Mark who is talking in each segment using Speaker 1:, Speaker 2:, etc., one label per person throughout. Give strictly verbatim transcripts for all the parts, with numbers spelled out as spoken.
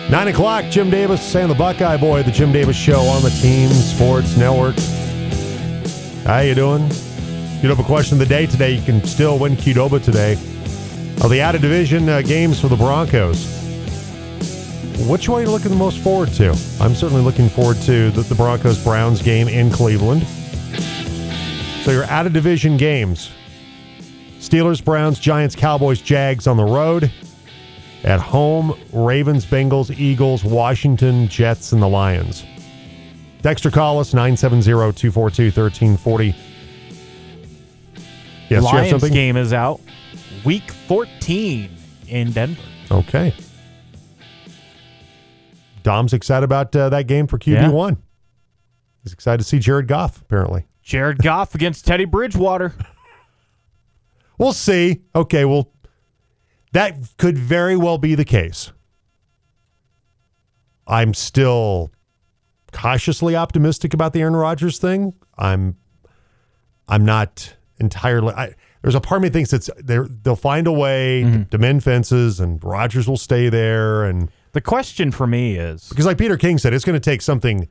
Speaker 1: Nine o'clock, Jim Davis and the Buckeye Boy, the Jim Davis Show on the Team Sports Network. How you doing? Qdoba question of the day today. You can still win Qdoba today. Of the out-of-division uh, games for the Broncos, which one are you looking the most forward to? I'm certainly looking forward to the, the Broncos-Browns game in Cleveland. So your out-of-division games. Steelers, Browns, Giants, Cowboys, Jags on the road. At home, Ravens, Bengals, Eagles, Washington, Jets, and the Lions. Dexter, call us, nine seven zero, two four two, one three four zero. Yes,
Speaker 2: Lions
Speaker 1: you have something?
Speaker 2: Game is out. Week fourteen in Denver.
Speaker 1: Okay. Dom's excited about uh, that game for Q B one. Yeah. He's excited to see Jared Goff, apparently.
Speaker 2: Jared Goff against Teddy Bridgewater.
Speaker 1: We'll see. Okay, well, that could very well be the case. I'm still cautiously optimistic about the Aaron Rodgers thing. I'm I'm not entirely... I, there's a part of me that thinks it's they'll find a way mm-hmm. to, to mend fences, and Rodgers will stay there. And
Speaker 2: the question for me is...
Speaker 1: Because like Peter King said, it's going to take something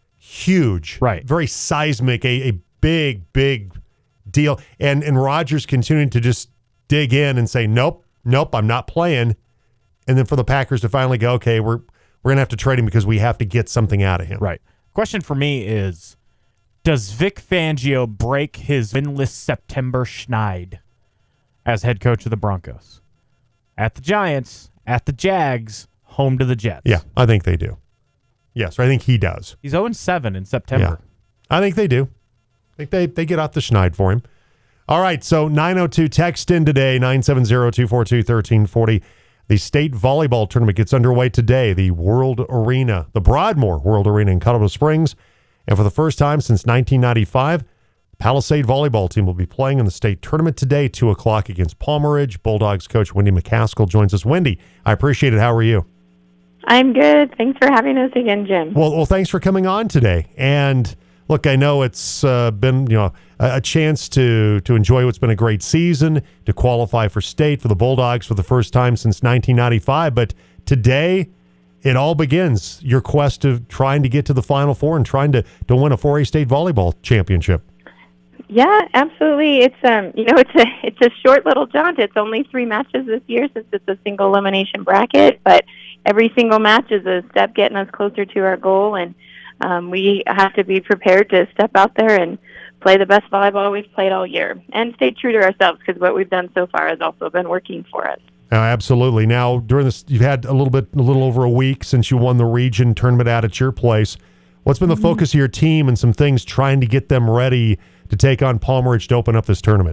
Speaker 1: huge,
Speaker 2: right?
Speaker 1: Very seismic, a, a big, big deal. And, and Rodgers continuing to just dig in and say, nope, nope, I'm not playing. And then for the Packers to finally go, okay, we're we're going to have to trade him because we have to get something out of him.
Speaker 2: Right. Question for me is, does Vic Fangio break his winless September schneid as head coach of the Broncos? At the Giants, at the Jags, home to the Jets.
Speaker 1: Yeah, I think they do. Yes, I think he does.
Speaker 2: He's oh and seven in September.
Speaker 1: Yeah, I think they do. I think they, they get off the schneid for him. All right, so nine oh two, text in today, nine seven zero, two four two, one three four zero. The state volleyball tournament gets underway today. The World Arena, the Broadmoor World Arena in Colorado Springs. And for the first time since nineteen ninety-five, Palisade volleyball team will be playing in the state tournament today, two o'clock against Palmer Ridge. Bulldogs coach Wendy McCaskill joins us. Wendy, I appreciate it. How are you?
Speaker 3: I'm good. Thanks for having us again, Jim.
Speaker 1: Well, well, thanks for coming on today. And look, I know it's uh, been you know a, a chance to to enjoy what's been a great season, to qualify for state for the Bulldogs for the first time since nineteen ninety-five. But today, it all begins. Your quest of trying to get to the Final Four and trying to, to win a four A state volleyball championship.
Speaker 3: Yeah, absolutely. It's um, you know, it's a it's a short little jaunt. It's only three matches this year since it's a single elimination bracket, but every single match is a step getting us closer to our goal, and um, we have to be prepared to step out there and play the best volleyball we've played all year and stay true to ourselves, because what we've done so far has also been working for us.
Speaker 1: Uh, absolutely. Now, during this, you've had a little bit, a little over a week since you won the region tournament out at your place. What's been the mm-hmm. focus of your team and some things trying to get them ready to take on Palmer Ridge to open up this tournament?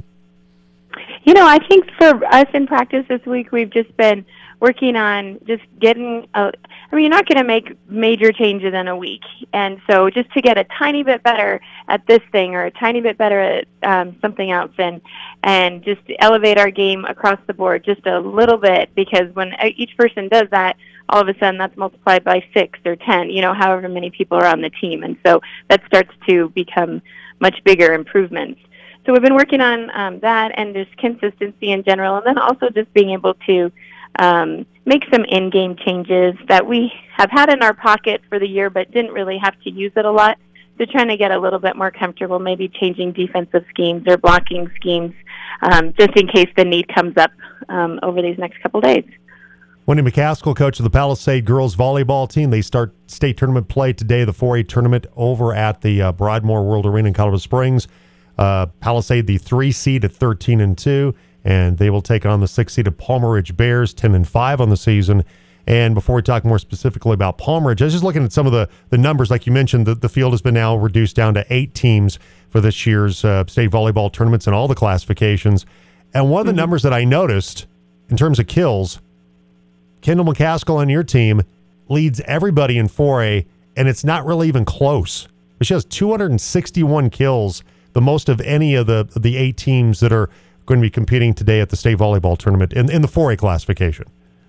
Speaker 3: You know, I think for us in practice this week, we've just been working on just getting, a, I mean, you're not going to make major changes in a week. And so just to get a tiny bit better at this thing or a tiny bit better at um, something else, and and just elevate our game across the board just a little bit, because when each person does that, all of a sudden that's multiplied by six or ten, you know, however many people are on the team. And so that starts to become much bigger improvements. So we've been working on um, that and just consistency in general, and then also just being able to um, make some in-game changes that we have had in our pocket for the year but didn't really have to use it a lot. So trying to get a little bit more comfortable, maybe changing defensive schemes or blocking schemes, um, just in case the need comes up um, over these next couple days.
Speaker 1: Wendy McCaskill, coach of the Palisade girls volleyball team. They start state tournament play today, the four A tournament over at the uh, Broadmoor World Arena in Colorado Springs. Uh, Palisade, the three seed at thirteen and two, and they will take on the six seed of Palmer Ridge Bears, ten and five on the season. And before we talk more specifically about Palmer Ridge, I was just looking at some of the, the numbers. Like you mentioned, the, the field has been now reduced down to eight teams for this year's uh, state volleyball tournaments and all the classifications. And one of the mm-hmm. numbers that I noticed in terms of kills, Kendall McCaskill on your team leads everybody in four A, and it's not really even close. She has two hundred sixty-one kills, the most of any of the the eight teams that are going to be competing today at the state volleyball tournament in, in the four A classification.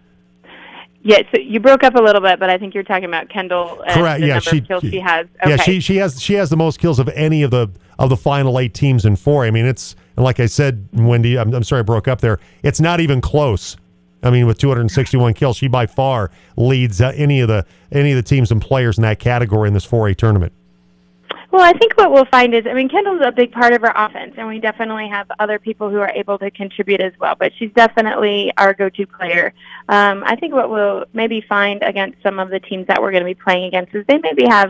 Speaker 3: Yeah, so you broke up a little bit, but I think you're talking about Kendall and
Speaker 1: Correct.
Speaker 3: the
Speaker 1: yeah,
Speaker 3: number
Speaker 1: she,
Speaker 3: of kills she has. Okay.
Speaker 1: Yeah, she she has she has the most kills of any of the of the final eight teams in four A. I mean, it's, and like I said, Wendy, I'm, I'm sorry I broke up there. It's not even close I mean, with two hundred sixty-one kills, she by far leads uh, any of the any of the teams and players in that category in this four A tournament.
Speaker 3: Well, I think what we'll find is, I mean, Kendall's a big part of our offense, and we definitely have other people who are able to contribute as well, but she's definitely our go-to player. Um, I think what we'll maybe find against some of the teams that we're going to be playing against is they maybe have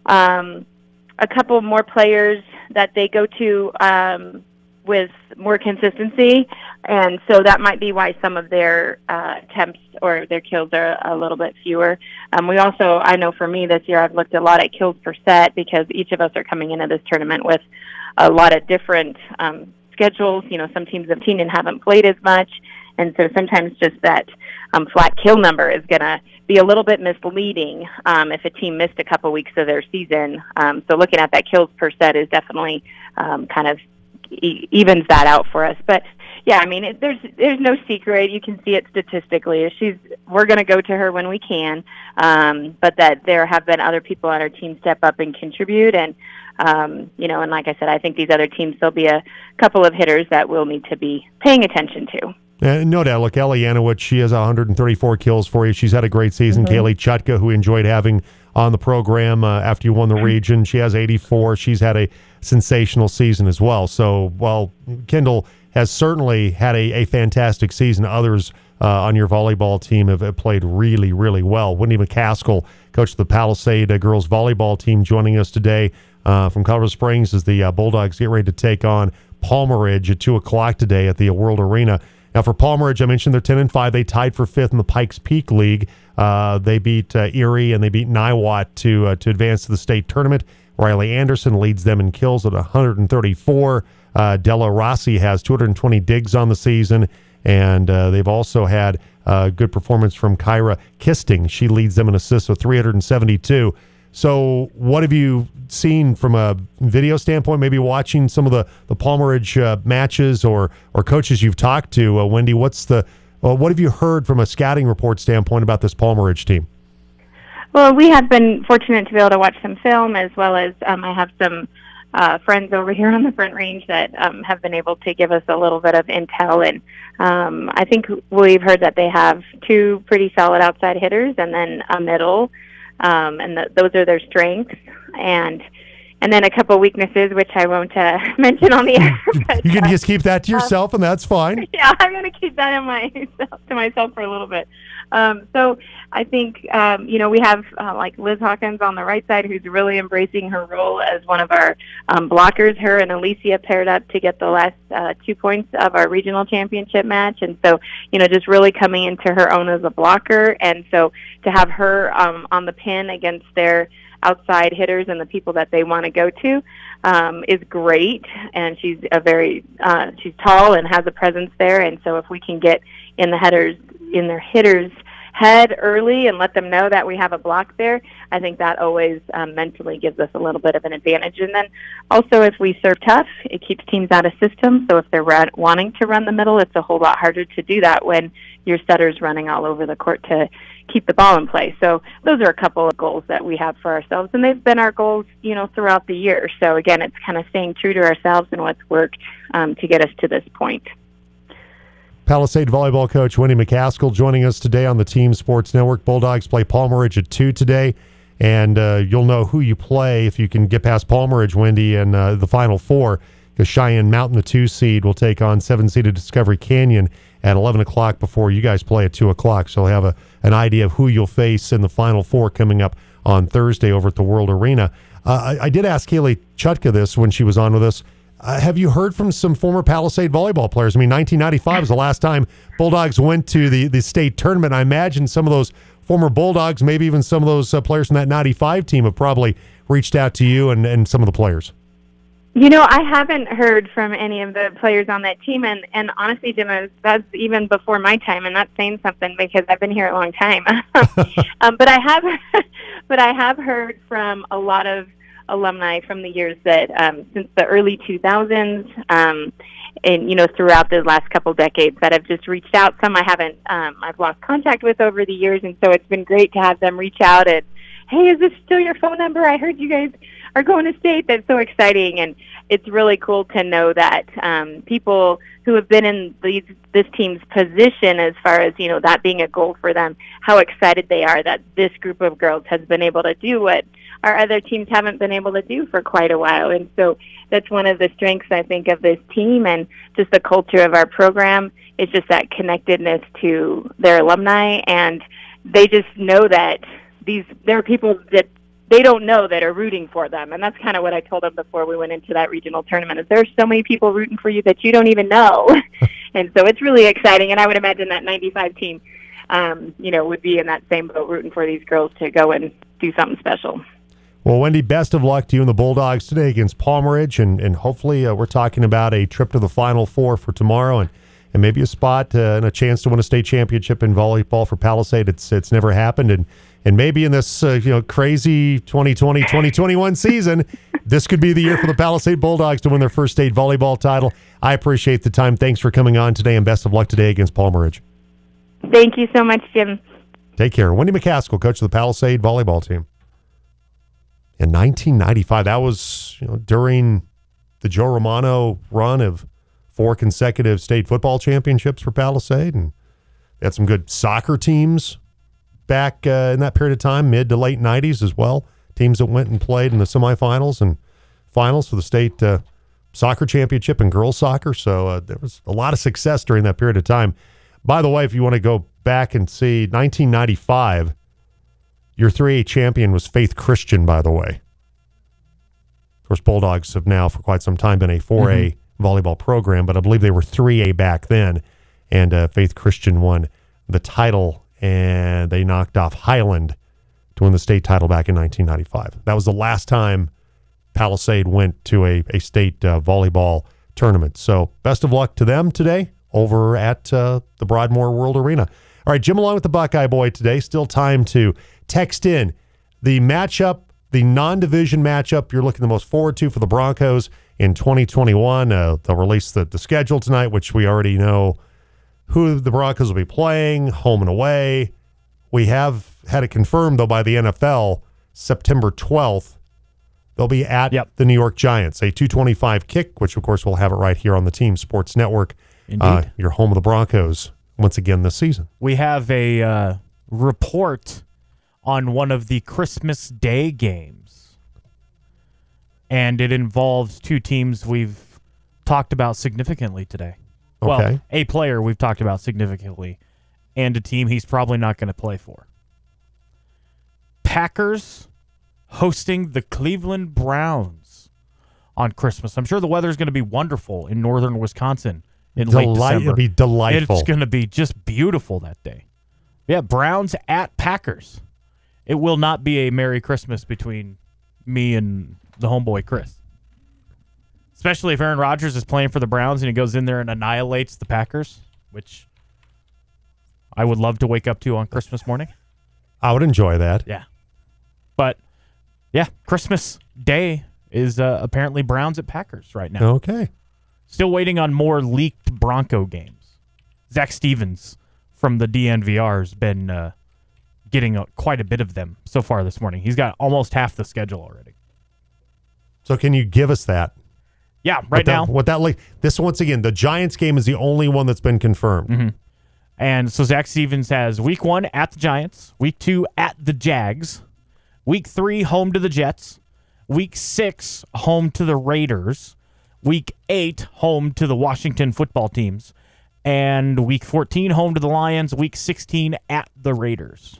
Speaker 3: um, a couple more players that they go to um, with more consistency, and so that might be why some of their uh, attempts or their kills are a little bit fewer. Um, we also, I know for me this year, I've looked a lot at kills per set because each of us are coming into this tournament with a lot of different um, schedules. You know, some teams have seen and haven't played as much, and so sometimes just that um, flat kill number is going to be a little bit misleading um, if a team missed a couple weeks of their season. Um, so looking at that kills per set is definitely um, kind of e- evens that out for us. But yeah, I mean, it, there's there's no secret. You can see it statistically. She's we're going to go to her when we can, um, but that there have been other people on our team step up and contribute, and um, you know, and like I said, I think these other teams, there'll be a couple of hitters that we'll need to be paying attention to.
Speaker 1: Uh, no doubt. Look, Ellie Yanowitz, she has one hundred thirty-four kills for you. She's had a great season. Mm-hmm. Kaylee Chutka, who enjoyed having on the program uh, after you won the region, she has eighty-four. She's had a sensational season as well. So while Kendall has certainly had a, a fantastic season, others uh, on your volleyball team have, have played really, really well. Wendy McCaskill, coach of the Palisade uh, girls volleyball team, joining us today uh, from Colorado Springs as the uh, Bulldogs get ready to take on Palmer Ridge at two o'clock today at the World Arena. Now, for Palmer Ridge, I mentioned they're ten and five. They tied for fifth in the Pikes Peak League. Uh, they beat uh, Erie and they beat Niwot to uh, to advance to the state tournament. Riley Anderson leads them in kills at one hundred thirty-four. Uh, Della Rossi has two hundred twenty digs on the season, and uh, they've also had a uh, good performance from Kyra Kisting. She leads them in assists with three hundred seventy-two. So what have you seen from a video standpoint, maybe watching some of the, the Palmer Ridge uh, matches or or coaches you've talked to? Uh, Wendy, what's the well, what have you heard from a scouting report standpoint about this Palmer Ridge team?
Speaker 3: Well, we have been fortunate to be able to watch some film, as well as um, I have some uh, friends over here on the Front Range that um, have been able to give us a little bit of intel. And um, I think we've heard that they have two pretty solid outside hitters and then a middle. Um, and the, those are their strengths, and and then a couple weaknesses, which I won't uh, mention on the air. But,
Speaker 1: you can
Speaker 3: uh,
Speaker 1: just keep that to yourself, uh, and that's fine.
Speaker 3: Yeah, I'm going to keep that in myself, to myself for a little bit. Um, so I think, um, you know, we have uh, like Liz Hawkins on the right side, who's really embracing her role as one of our um, blockers. Her and Alicia paired up to get the last uh, two points of our regional championship match. And so, you know, just really coming into her own as a blocker. And so to have her um, on the pin against their outside hitters and the people that they want to go to um, is great. And she's a very, uh, she's tall and has a presence there. And so if we can get in the headers, in their hitters' head early and let them know that we have a block there, I think that always um, mentally gives us a little bit of an advantage. And then also if we serve tough, it keeps teams out of system. So if they're run, wanting to run the middle, it's a whole lot harder to do that when your setter's running all over the court to keep the ball in play. So those are a couple of goals that we have for ourselves, and they've been our goals, you know, throughout the year. So again, it's kind of staying true to ourselves and what's worked um, to get us to this point.
Speaker 1: Palisade volleyball coach Wendy McCaskill joining us today on the Team Sports Network. Bulldogs play Palmer Ridge at two today, and uh, you'll know who you play if you can get past Palmer Ridge, Wendy, and uh, the Final Four, because Cheyenne Mountain, the two seed, will take on seven-seeded Discovery Canyon at eleven o'clock before you guys play at two o'clock. So you'll have a, an idea of who you'll face in the Final Four coming up on Thursday over at the World Arena. Uh, I, I did ask Kaylee Chutka this when she was on with us. Uh, have you heard from some former Palisade volleyball players? I mean, nineteen ninety-five was the last time Bulldogs went to the, the state tournament. I imagine some of those former Bulldogs, maybe even some of those uh, players from that ninety-five team have probably reached out to you and, and some of the players.
Speaker 3: You know, I haven't heard from any of the players on that team, and, and honestly, Jim, that's even before my time, and that's saying something because I've been here a long time. um, but I have, but I have heard from a lot of alumni from the years that um, since the early two thousands, um, and you know, throughout the last couple decades, that have just reached out. Some I haven't, um, I've lost contact with over the years, and so it's been great to have them reach out and, hey, is this still your phone number? I heard you guys are going to state. That's so exciting, and it's really cool to know that um, people who have been in these, this team's position, as far as, you know, that being a goal for them, how excited they are that this group of girls has been able to do what our other teams haven't been able to do for quite a while. And so that's one of the strengths, I think, of this team and just the culture of our program. It's just that connectedness to their alumni, and they just know that these there are people that they don't know that are rooting for them. And that's kind of what I told them before we went into that regional tournament, is there's so many people rooting for you that you don't even know. And so it's really exciting, and I would imagine that ninety-five team, um, you know, would be in that same boat rooting for these girls to go and do something special.
Speaker 1: Well, Wendy, best of luck to you and the Bulldogs today against Palm Ridge, and, and hopefully uh, we're talking about a trip to the Final Four for tomorrow, and, and maybe a spot uh, and a chance to win a state championship in volleyball for Palisade. It's it's never happened, and and maybe in this uh, you know crazy twenty twenty twenty twenty-one season, this could be the year for the Palisade Bulldogs to win their first state volleyball title. I appreciate the time. Thanks for coming on today, and best of luck today against Palm Ridge.
Speaker 3: Thank you so much, Jim.
Speaker 1: Take care. Wendy McCaskill, coach of the Palisade volleyball team. In nineteen ninety-five, that was you know, during the Joe Romano run of four consecutive state football championships for Palisade, and they had some good soccer teams back uh, in that period of time, mid to late nineties as well. Teams that went and played in the semifinals and finals for the state uh, soccer championship and girls soccer. So uh, there was a lot of success during that period of time. By the way, if you want to go back and see nineteen ninety-five. Your three A champion was Faith Christian, by the way. Of course, Bulldogs have now for quite some time been a four A mm-hmm. volleyball program, but I believe they were three A back then, and uh, Faith Christian won the title, and they knocked off Highland to win the state title back in nineteen ninety-five. That was the last time Palisade went to a, a state uh, volleyball tournament. So best of luck to them today over at uh, the Broadmoor World Arena. All right, Jim along with the Buckeye Boy today. Still time to text in the matchup, the non-division matchup you're looking the most forward to for the Broncos in twenty twenty-one. Uh, they'll release the, the schedule tonight, which we already know who the Broncos will be playing, home and away. We have had it confirmed, though, by the N F L, September twelfth. They'll be at yep. the New York Giants, a two twenty-five kick, which, of course, we'll have it right here on the Team Sports Network.
Speaker 2: Indeed.
Speaker 1: Uh, your home of the Broncos once again this season.
Speaker 2: We have a uh, report on one of the Christmas Day games, and it involves two teams we've talked about significantly today.
Speaker 1: Okay.
Speaker 2: Well, a player we've talked about significantly, and a team he's probably not going to play for. Packers hosting the Cleveland Browns on Christmas. I'm sure the weather's going to be wonderful in northern Wisconsin in
Speaker 1: Delight-
Speaker 2: late December.
Speaker 1: It'll be delightful.
Speaker 2: It's going to be just beautiful that day. Yeah, Browns at Packers. It will not be a Merry Christmas between me and the homeboy Chris. Especially if Aaron Rodgers is playing for the Browns and he goes in there and annihilates the Packers, which I would love to wake up to on Christmas morning.
Speaker 1: I would enjoy that.
Speaker 2: Yeah. But, yeah, Christmas Day is uh, apparently Browns at Packers right now.
Speaker 1: Okay.
Speaker 2: Still waiting on more leaked Bronco games. Zach Stevens from the D N V R has been uh, getting a, quite a bit of them so far this morning. He's got almost half the schedule already.
Speaker 1: So can you give us that?
Speaker 2: Yeah, right
Speaker 1: what that,
Speaker 2: now.
Speaker 1: What that like? This once again, the Giants game is the only one that's been confirmed.
Speaker 2: Mm-hmm. And so Zach Stevens has week one at the Giants, week two at the Jags, week three home to the Jets, week six home to the Raiders, week eight home to the Washington football teams, and week fourteen home to the Lions, week sixteen at the Raiders.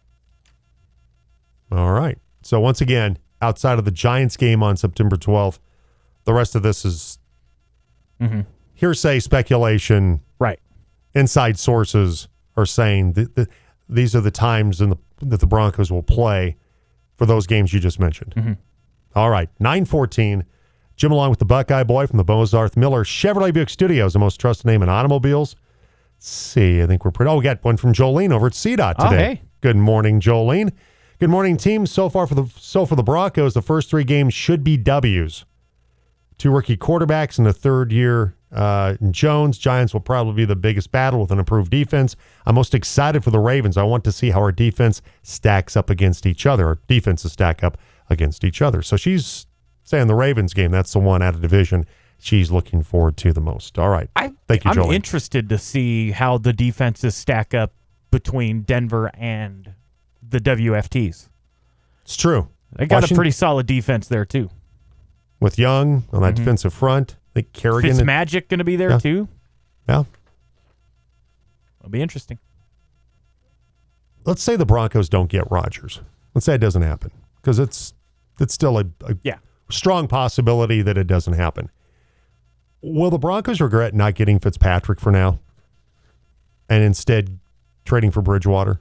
Speaker 1: All right. So once again, outside of the Giants game on September twelfth, the rest of this is
Speaker 2: mm-hmm.
Speaker 1: hearsay, speculation.
Speaker 2: Right.
Speaker 1: Inside sources are saying that the, these are the times in the, that the Broncos will play for those games you just mentioned.
Speaker 2: Mm-hmm.
Speaker 1: All right. nine fourteen. Jim along with the Buckeye Boy from the Bozarth Miller Chevrolet Buick Studios, the most trusted name in automobiles. Let's see. I think we're pretty. Oh, we got one from Jolene over at C DOT today.
Speaker 2: Oh, hey.
Speaker 1: Good morning, Jolene. Good morning, team. So far for the so for the Broncos, the first three games should be W's. Two rookie quarterbacks in the third year. Uh, Jones, Giants will probably be the biggest battle with an improved defense. I'm most excited for the Ravens. I want to see how our defense stacks up against each other. Our defenses stack up against each other. So she's saying the Ravens game, that's the one out of division she's looking forward to the most. All right.
Speaker 2: I,
Speaker 1: Thank you,
Speaker 2: I'm
Speaker 1: Jolene.
Speaker 2: interested to see how the defenses stack up between Denver and the W F Ts.
Speaker 1: It's true.
Speaker 2: They got
Speaker 1: Washington,
Speaker 2: a pretty solid defense there, too.
Speaker 1: with Young on that
Speaker 2: Mhm.
Speaker 1: defensive front. I think Kerrigan. and-
Speaker 2: Fitzmagic going to be there,
Speaker 1: Yeah.
Speaker 2: too.
Speaker 1: yeah.
Speaker 2: It'll be interesting.
Speaker 1: Let's say the Broncos don't get Rodgers. Let's say it doesn't happen because it's it's still a, a
Speaker 2: Yeah.
Speaker 1: strong possibility that it doesn't happen. Will the Broncos regret not getting Fitzpatrick for now and instead trading for Bridgewater?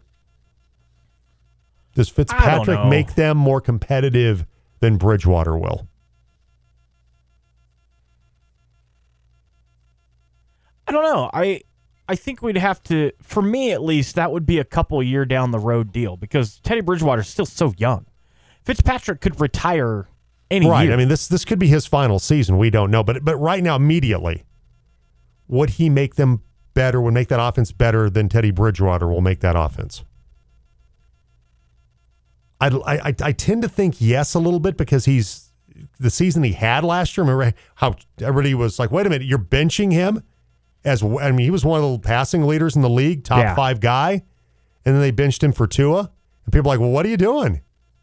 Speaker 1: Does Fitzpatrick
Speaker 2: know.
Speaker 1: make them more competitive than Bridgewater will?
Speaker 2: I don't know. I I think we'd have to, for me at least, that would be a couple year down the road deal because Teddy Bridgewater's still so young. Fitzpatrick could retire any
Speaker 1: Right.
Speaker 2: year.
Speaker 1: I mean, this this could be his final season. We don't know. But but right now, immediately, would he make them better, would make that offense better than Teddy Bridgewater will make that offense? I, I, I tend to think yes a little bit because he's the season he had last year. Remember how everybody was like, wait a minute, you're benching him? As I mean, he was one of the passing leaders in the league, top
Speaker 2: Yeah.
Speaker 1: five guy. And then they benched him for Tua. And people are like, well, what are you doing?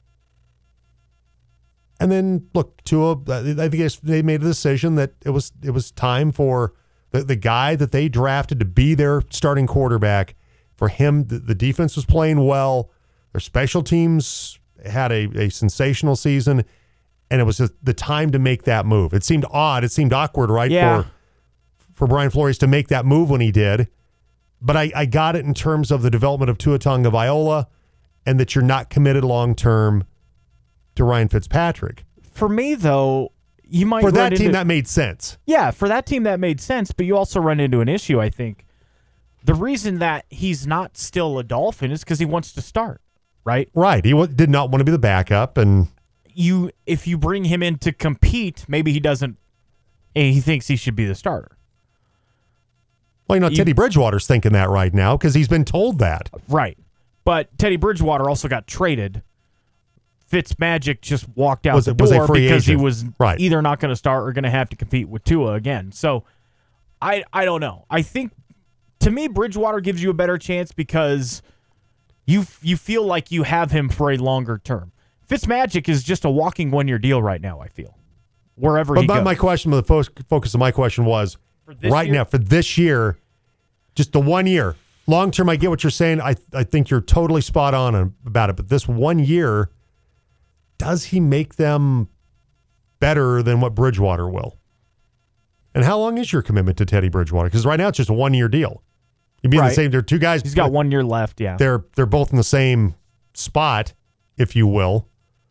Speaker 1: And then look, Tua, I think they made a decision that it was it was time for the, the guy that they drafted to be their starting quarterback. For him, the, the defense was playing well. Their special teams had a, a sensational season, and it was just the time to make that move. It seemed odd. It seemed awkward, right,
Speaker 2: Yeah.
Speaker 1: for for Brian Flores to make that move when he did. But I, I got it in terms of the development of Tua Tagovailoa and that you're not committed long-term to Ryan Fitzpatrick.
Speaker 2: For me, though, you might
Speaker 1: For
Speaker 2: run
Speaker 1: that team,
Speaker 2: into,
Speaker 1: that made sense.
Speaker 2: yeah, for that team that made sense, but you also run into an issue, I think. The reason that he's not still a Dolphin is because he wants to start, right?
Speaker 1: Right. He w- did not want to be the backup. And
Speaker 2: You, if you bring him in to compete, maybe he doesn't, and he thinks he should be the starter.
Speaker 1: well, you know,
Speaker 2: You-
Speaker 1: Teddy Bridgewater's thinking that right now because he's been told that.
Speaker 2: Right. But Teddy Bridgewater also got traded. Fitzmagic just walked out
Speaker 1: Was
Speaker 2: the
Speaker 1: it- was a
Speaker 2: door
Speaker 1: free
Speaker 2: because
Speaker 1: agent.
Speaker 2: he was
Speaker 1: Right.
Speaker 2: either not going to start or going to have to compete with Tua again. So I I don't know. I think to me Bridgewater gives you a better chance because you you feel like you have him for a longer term. Fitzmagic is just a walking one-year deal right now, I feel. Wherever
Speaker 1: But
Speaker 2: he
Speaker 1: my,
Speaker 2: goes.
Speaker 1: my question, the fo- focus of my question was
Speaker 2: For this
Speaker 1: right
Speaker 2: year?
Speaker 1: now, for this year, just the one year. Long term, I get what you're saying. I, I think you're totally spot on about it. But this one year, does he make them better than what Bridgewater will? And how long is your commitment to Teddy Bridgewater? Because right now it's just a one year deal. You'd be in
Speaker 2: Right.
Speaker 1: the same. They're two guys.
Speaker 2: He's got one year left, yeah.
Speaker 1: They're they're both in the same spot, if you will.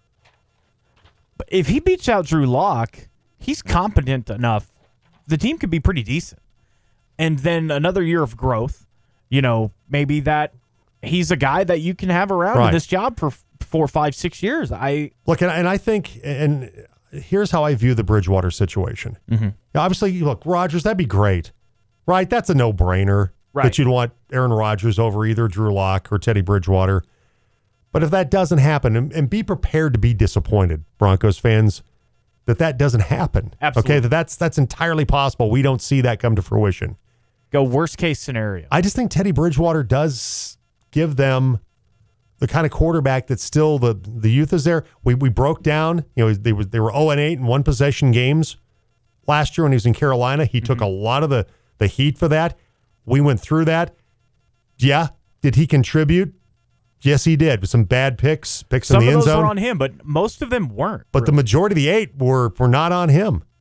Speaker 2: But if he beats out Drew Lock, he's competent enough. The team could be pretty decent. And then another year of growth, you know, maybe that he's a guy that you can have around
Speaker 1: Right.
Speaker 2: in this job for f- four, five, six years. I
Speaker 1: Look, and, and I think, and here's how I view the Bridgewater situation.
Speaker 2: Mm-hmm.
Speaker 1: Now, obviously, look, Rodgers, that'd be great, right? That's a no-brainer
Speaker 2: Right.
Speaker 1: that you'd want Aaron Rodgers over either Drew Lock or Teddy Bridgewater. But if that doesn't happen, and, and be prepared to be disappointed, Broncos fans, that that doesn't happen.
Speaker 2: Absolutely.
Speaker 1: Okay, that that's that's entirely possible. We don't see that come to fruition.
Speaker 2: go worst case scenario.
Speaker 1: I just think Teddy Bridgewater does give them the kind of quarterback that still the the youth is there. We we broke down, you know, they were they were oh and eight in one possession games last year when he was in Carolina. He took a lot of the the heat for that. We went through that. Yeah, did he contribute? Yes, he did with some bad picks, picks
Speaker 2: Some
Speaker 1: in the
Speaker 2: of
Speaker 1: end
Speaker 2: those
Speaker 1: zone.
Speaker 2: were on him, but most of them weren't.
Speaker 1: but the
Speaker 2: really.
Speaker 1: majority of the eight were were not on him.
Speaker 2: he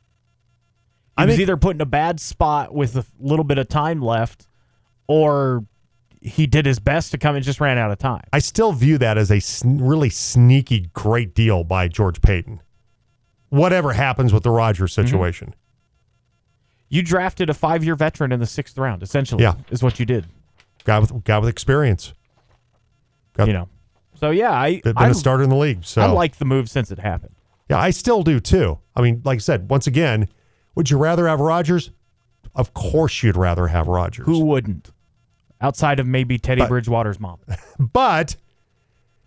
Speaker 1: I
Speaker 2: was
Speaker 1: think-
Speaker 2: either put in a bad spot with a little bit of time left, or he did his best to come and just ran out of time.
Speaker 1: I still view that as a sn- really sneaky great deal by George Payton. Whatever happens with the Rodgers situation.
Speaker 2: You drafted a five-year veteran in the sixth round, essentially,
Speaker 1: Yeah.
Speaker 2: is what you did.
Speaker 1: Guy with guy with experience. Got
Speaker 2: You know. So, yeah, I,
Speaker 1: been
Speaker 2: I,
Speaker 1: a starter in the league. So
Speaker 2: I like the move since it happened.
Speaker 1: yeah, I still do too. I mean, like I said, once again, would you rather have Rodgers? Of course you'd rather have Rodgers.
Speaker 2: Who wouldn't? Outside of maybe Teddy
Speaker 1: But-
Speaker 2: Bridgewater's mom.
Speaker 1: But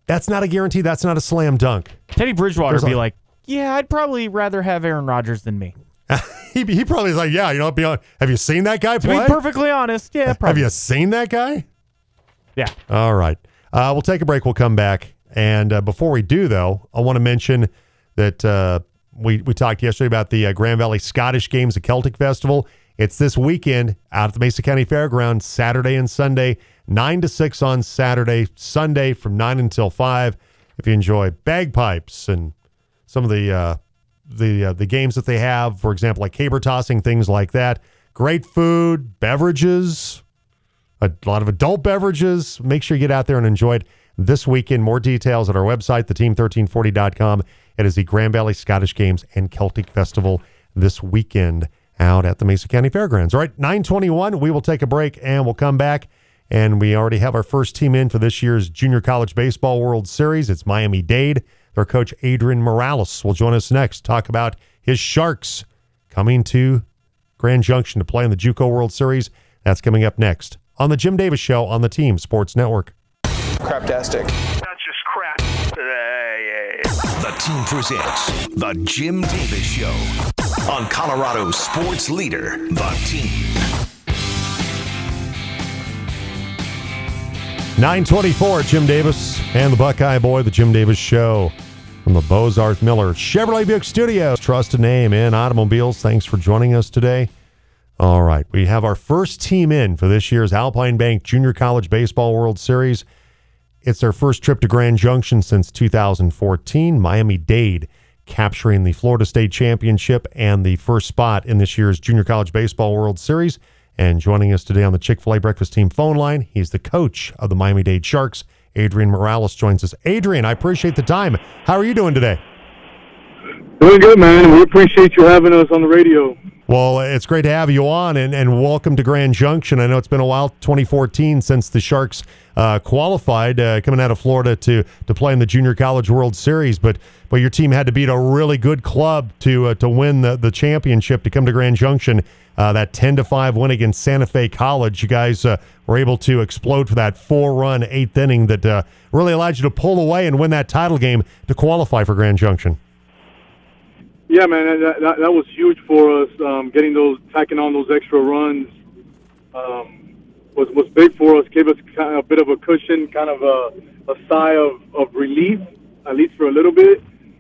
Speaker 1: that's not a guarantee. That's not a slam dunk.
Speaker 2: Teddy Bridgewater
Speaker 1: There's
Speaker 2: would be
Speaker 1: a-
Speaker 2: like, yeah, I'd probably rather have Aaron Rodgers than me.
Speaker 1: he, he probably is like, yeah, you know, be on, have you seen that guy
Speaker 2: To
Speaker 1: play?
Speaker 2: be perfectly honest, yeah, probably.
Speaker 1: Have you seen that guy?
Speaker 2: Yeah.
Speaker 1: All right. Uh, we'll take a break. We'll come back. And uh, before we do, though, I want to mention that uh, we, we talked yesterday about the uh, Grand Valley Scottish Games, the Celtic Festival. It's this weekend out at the Mesa County Fairgrounds, Saturday and Sunday, nine to six on Saturday, Sunday from nine until five. If you enjoy bagpipes and some of the uh, the uh, the games that they have, for example, like caber tossing, things like that. Great food, beverages, a lot of adult beverages. Make sure you get out there and enjoy it this weekend. More details at our website, the team thirteen forty dot com. It is the Grand Valley Scottish Games and Celtic Festival this weekend out at the Mesa County Fairgrounds. All right, nine twenty-one, we will take a break and we'll come back. And we already have our first team in for this year's Junior College Baseball World Series. It's Miami-Dade. Their coach, Adrian Morales, will join us next. Talk about his Sharks coming to Grand Junction to play in the JUCO World Series. That's coming up next on the Jim Davis Show on the Team Sports Network.
Speaker 4: Craptastic.
Speaker 5: That's just crap.
Speaker 6: The team presents the Jim Davis Show on Colorado's sports leader, The Team.
Speaker 1: nine twenty-four, Jim Davis and the Buckeye Boy, the Jim Davis Show from the Bozarth Miller Chevrolet Buick Studios. Trusted name in automobiles. Thanks for joining us today. All right, we have our first team in for this year's Alpine Bank Junior College Baseball World Series. It's their first trip to Grand Junction since two thousand fourteen. Miami-Dade capturing the Florida State Championship and the first spot in this year's Junior College Baseball World Series. And joining us today on the Chick-fil-A Breakfast Team phone line, he's the coach of the Miami-Dade Sharks. Adrian Morales joins us. Adrian, I appreciate the time. How are you doing today?
Speaker 7: Doing good, man. We appreciate you having us on the radio.
Speaker 1: Well, it's great to have you on, and, and welcome to Grand Junction. I know it's been a while, twenty fourteen, since the Sharks uh, qualified, uh, coming out of Florida to to play in the Junior College World Series. But but your team had to beat a really good club to uh, to win the, the championship, to come to Grand Junction. Uh, that ten to five win against Santa Fe College. You guys uh, were able to explode for that four-run eighth inning that uh, really allowed you to pull away and win that title game to qualify for Grand Junction.
Speaker 7: Yeah, man, that, that, that was huge for us. Um, getting those, tacking on those extra runs um, was was big for us. Gave us kind of a bit of a cushion, kind of a, a sigh of, of relief, at least for a little bit.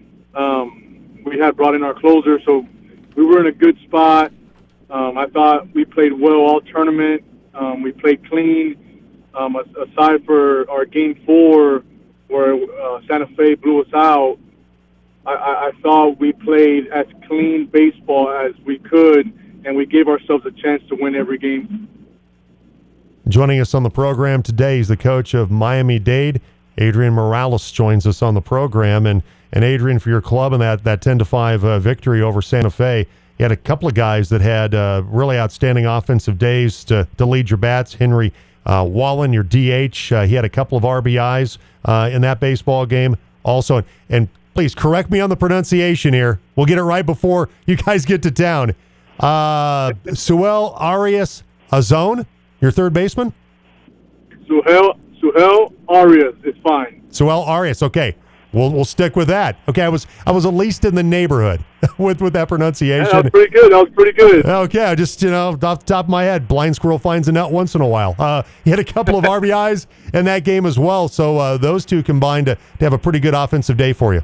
Speaker 7: Um, we had brought in our closer, so we were in a good spot. Um, I thought we played well all tournament. Um, we played clean. Um, aside for our game four, where uh, Santa Fe blew us out, I, I, I thought we played as clean baseball as we could, and we gave ourselves a chance to win every game.
Speaker 1: Joining us on the program today is the coach of Miami-Dade. Adrian Morales joins us on the program. And, and Adrian, for your club and that, that ten to five uh, victory over Santa Fe, you had a couple of guys that had uh, really outstanding offensive days to, to lead your bats. Henry uh, Wallen, your D H, uh, he had a couple of R B Is uh, in that baseball game also. And please correct me on the pronunciation here. We'll get it right before you guys get to town. Uh, Suel Arias Azone, your third baseman?
Speaker 7: Suhel, Suhel Arias is fine.
Speaker 1: Suel Arias, okay. We'll we'll stick with that. Okay, I was I was at least in the neighborhood with, with that pronunciation.
Speaker 7: Yeah, that was pretty good. That was pretty good.
Speaker 1: Okay, I just, you know, off the top of my head, blind squirrel finds a nut once in a while. Uh, he had a couple of R B Is in that game as well, so uh, those two combined to, to have a pretty good offensive day for you.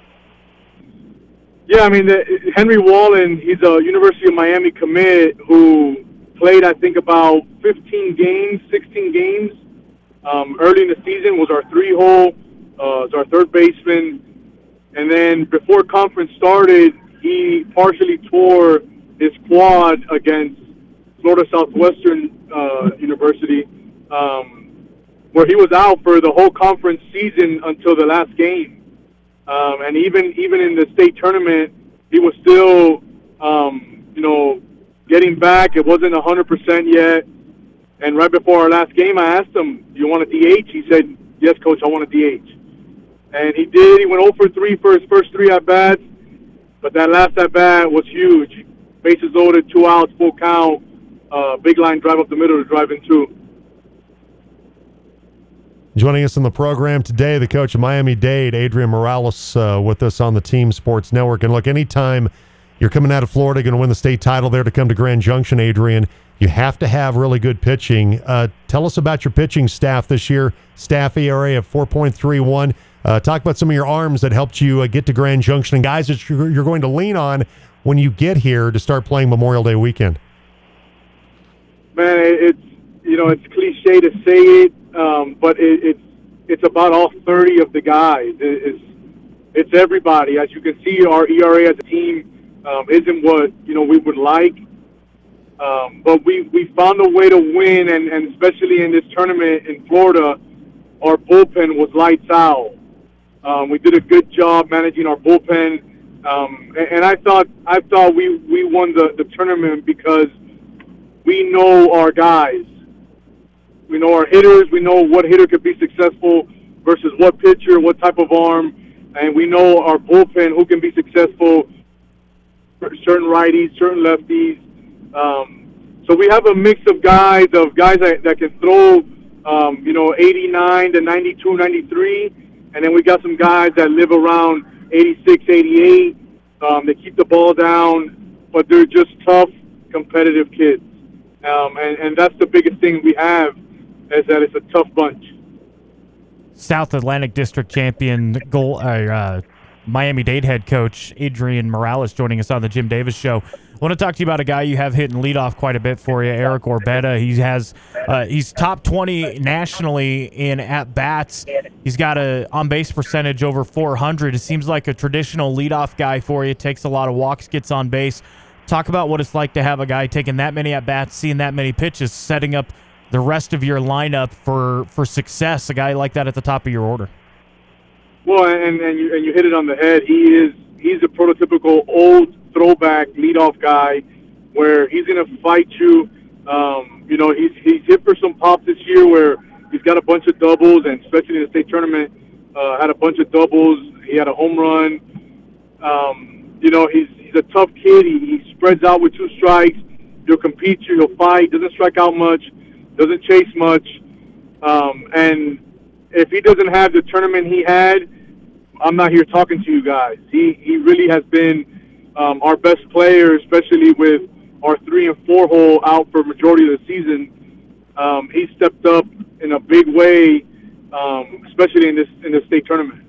Speaker 7: Yeah, I mean, the, Henry Wallen, he's a University of Miami commit who played, I think, about fifteen games, sixteen games. Um, early in the season was our three-hole. Uh, was our third baseman. And then before conference started, he partially tore his quad against Florida Southwestern uh, University, um, where he was out for the whole conference season until the last game. Um, and even even in the state tournament, he was still, um, you know, getting back. It wasn't one hundred percent yet. And right before our last game, I asked him, "Do you want a D H?" He said, "Yes, coach, I want a D H." And he did. He went oh for three for his first three at-bats. But that last at-bat was huge. Bases loaded, two outs, full count. Uh, big line drive up the middle to drive in two.
Speaker 1: Joining us in the program today, the coach of Miami-Dade, Adrian Morales, uh, with us on the Team Sports Network. And look, anytime you're coming out of Florida, going to win the state title there to come to Grand Junction, Adrian, you have to have really good pitching. Uh, tell us about your pitching staff this year. Staff E R A of four point three one. Uh, talk about some of your arms that helped you uh, get to Grand Junction and guys that you're, you're going to lean on when you get here to start playing Memorial Day weekend.
Speaker 7: Man, it's, you know, it's cliche to say it, um, but it, it's it's about all thirty of the guys. It, it's it's everybody. As you can see, our E R A as a team um, isn't what you know we would like, um, but we, we found a way to win, and, and especially in this tournament in Florida, our bullpen was lights out. Um, we did a good job managing our bullpen, um, and, and I thought I thought we, we won the, the tournament because we know our guys. We know our hitters. We know what hitter could be successful versus what pitcher, what type of arm. And we know our bullpen, who can be successful for certain righties, certain lefties. Um, so we have a mix of guys, of guys that, that can throw, um, you know, eighty-nine to ninety-two, ninety-three. And then we got some guys that live around eighty-six, eighty-eight. Um, they keep the ball down, but they're just tough, competitive kids. Um, and, and that's the biggest thing we have, is that it's a tough bunch.
Speaker 2: South Atlantic District champion goal, uh, uh, Miami-Dade head coach Adrian Morales joining us on the Jim Davis Show. I want to talk to you about a guy you have hitting leadoff quite a bit for you, Eric Orbetta. He has uh, he's top twenty nationally in at bats. He's got a on base percentage over four hundred. It seems like a traditional leadoff guy for you. Takes a lot of walks, gets on base. Talk about what it's like to have a guy taking that many at bats, seeing that many pitches, setting up the rest of your lineup for, for success. A guy like that at the top of your order.
Speaker 7: Well, and and you, and you hit it on the head. He is he's a prototypical old throwback leadoff guy, where he's going to fight you. Um, you know, he's he's hit for some pop this year, where he's got a bunch of doubles, and especially in the state tournament, uh, had a bunch of doubles. He had a home run. Um, you know, he's he's a tough kid. He, he spreads out with two strikes. He'll compete you. He'll fight. Doesn't strike out much. Doesn't chase much. Um, and if he doesn't have the tournament he had, I'm not here talking to you guys. He he really has been um, our best player, especially with our three and four hole out for majority of the season. Um, he stepped up in a big way, um, especially in this in this state tournament.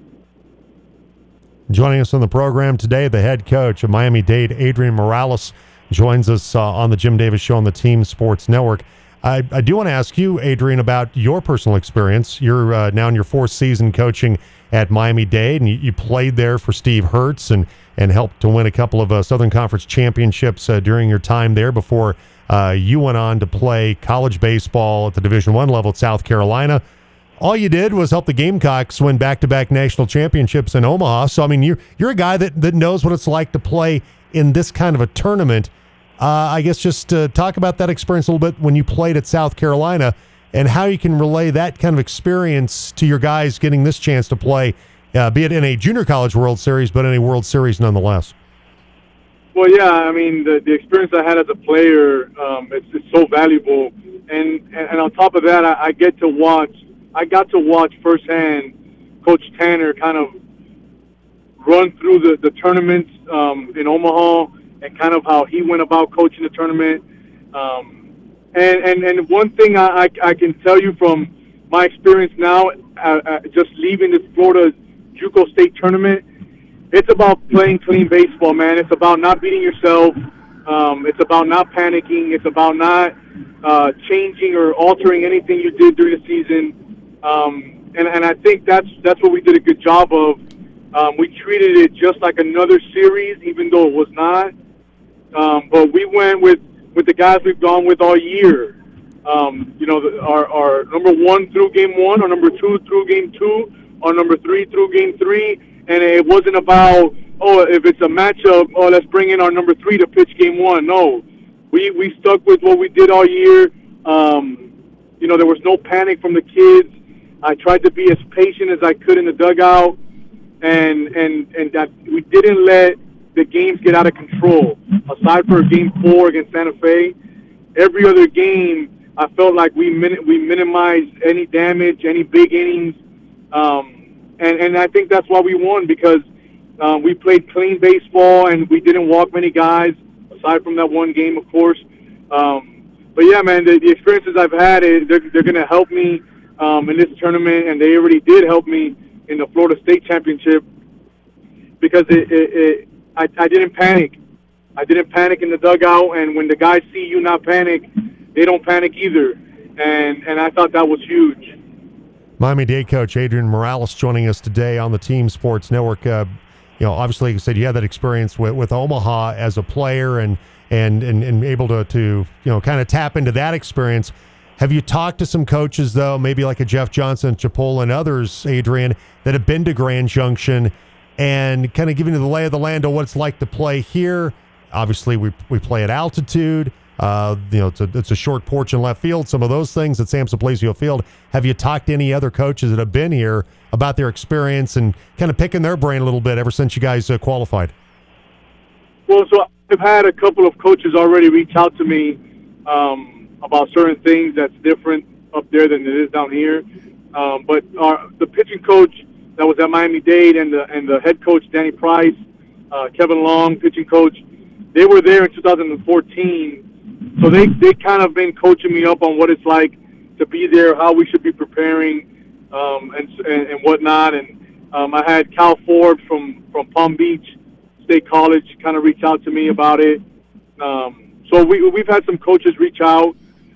Speaker 1: Joining us on the program today, the head coach of Miami-Dade, Adrian Morales, joins us uh, on the Jim Davis Show on the Team Sports Network. I, I do want to ask you, Adrian, about your personal experience. You're uh, now in your fourth season coaching at Miami-Dade, and you, you played there for Steve Hertz and, and helped to win a couple of uh, Southern Conference championships uh, during your time there before uh, you went on to play college baseball at the Division I level at South Carolina. All you did was help the Gamecocks win back-to-back national championships in Omaha. So, I mean, you're, you're a guy that, that knows what it's like to play in this kind of a tournament. Uh, I guess just uh, talk about that experience a little bit when you played at South Carolina and how you can relay that kind of experience to your guys getting this chance to play, uh, be it in a junior college World Series, but in a World Series nonetheless.
Speaker 7: Well, yeah, I mean, the, the experience I had as a player, um, it's, it's so valuable. And, and, and on top of that, I, I get to watch, I got to watch firsthand Coach Tanner kind of run through the, the tournaments um, in Omaha, and kind of how he went about coaching the tournament. Um, and, and, and one thing I, I, I can tell you from my experience now, uh, uh, just leaving this Florida JUCO State tournament, it's about playing clean baseball, man. It's about not beating yourself. Um, it's about not panicking. It's about not uh, changing or altering anything you did during the season. Um, and, and I think that's, that's what we did a good job of. Um, we treated it just like another series, even though it was not. Um, but we went with, with the guys we've gone with all year. Um, you know, the, our, our number one through game one, our number two through game two, our number three through game three. And it wasn't about, oh, if it's a matchup, oh, let's bring in our number three to pitch game one. No, we, we stuck with what we did all year. Um, you know, there was no panic from the kids. I tried to be as patient as I could in the dugout. And, and, and that we didn't let the games get out of control. Aside for game four against Santa Fe, every other game I felt like we min- we minimized any damage, any big innings, um, and and I think that's why we won, because um, we played clean baseball and we didn't walk many guys, aside from that one game, of course. Um, but yeah, man, the, the experiences I've had, they're they're going to help me um, in this tournament, and they already did help me in the Florida State Championship, because it, it, it I, I didn't panic. I didn't panic in the dugout, and when the guys see you not panic, they don't panic either, and and I thought that was huge.
Speaker 1: Miami-Dade coach Adrian Morales joining us today on the Team Sports Network. Uh, you know, obviously, like you said, you had that experience with, with Omaha as a player, and and and, and able to to you know kind of tap into that experience. Have you talked to some coaches though, maybe like a Jeff Johnson, Chipola, and others, Adrian, that have been to Grand Junction, and kind of giving you the lay of the land of what it's like to play here? Obviously, we we play at altitude. Uh, you know, it's a, it's a short porch in left field. Some of those things at Sam Simplesio Field. Have you talked to any other coaches that have been here about their experience and kind of picking their brain a little bit ever since you guys uh, qualified?
Speaker 7: Well, so I've had a couple of coaches already reach out to me um, about certain things that's different up there than it is down here. Um, but our, the pitching coach that was at Miami-Dade and the and the head coach Danny Price, uh, Kevin Long, pitching coach, they were there in two thousand fourteen. So they they kind of been coaching me up on what it's like to be there, how we should be preparing, um, and, and and whatnot. And um, I had Cal Forbes from, from Palm Beach State College kind of reach out to me about it. Um, so we we've had some coaches reach out,